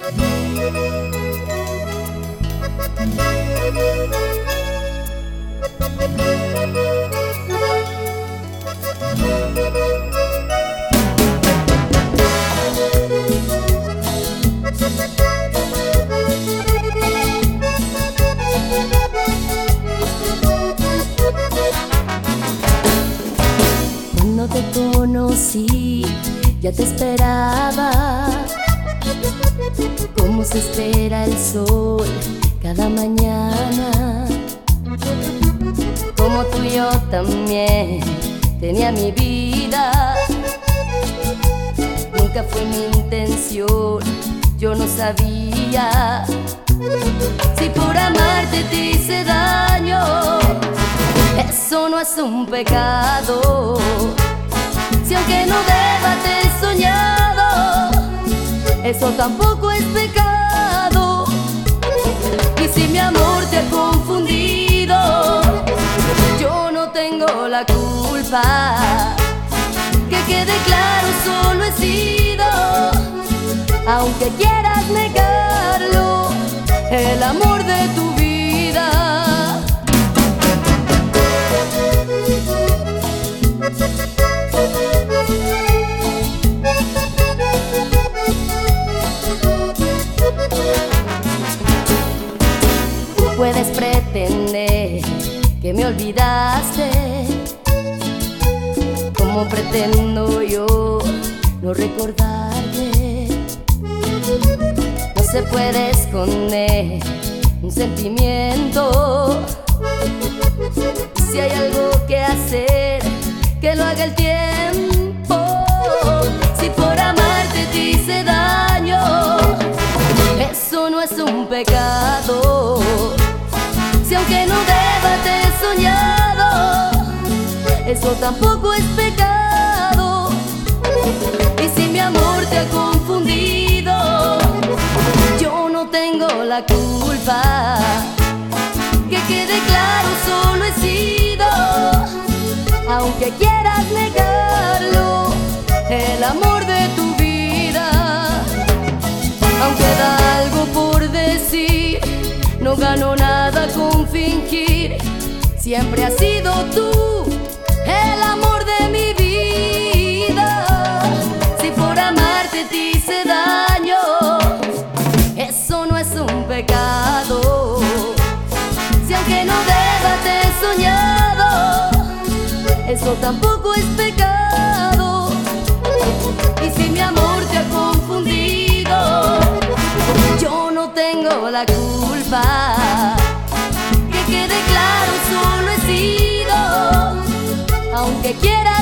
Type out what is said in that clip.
Cuando te conocí, ya te esperaba, como se espera el sol cada mañana. Como tú y yo también tenía mi vida. Nunca fue mi intención, yo no sabía. Si por amarte te hice daño, eso no es un pecado. Si aunque no deba te he soñado, eso tampoco es pecado. Y si mi amor te ha confundido, yo no tengo la culpa. Que quede claro, solo he sido, aunque quieras negarlo, el amor de tu vida. Puedes pretender que me olvidaste, como pretendo yo no recordarte. No se puede esconder un sentimiento. Si hay algo que hacer, que lo haga el tiempo. Si por amarte te hice daño, eso no es un pecado. Si aunque no deba te he soñado, eso tampoco es pecado. Y si mi amor te ha confundido, yo no tengo la culpa. Que quede claro, solo he sido, aunque quieras negarlo, el amor de tu vida. Aunque da algo por decir, no gano nada con fingir. Siempre has sido tú el amor de mi vida. Si por amarte te hice daño, eso no es un pecado. Si aunque no deba te he soñado, eso tampoco es pecado. Y si mi amor te ha confundido, yo no tengo la culpa. Que quede claro, solo he sido, aunque quiera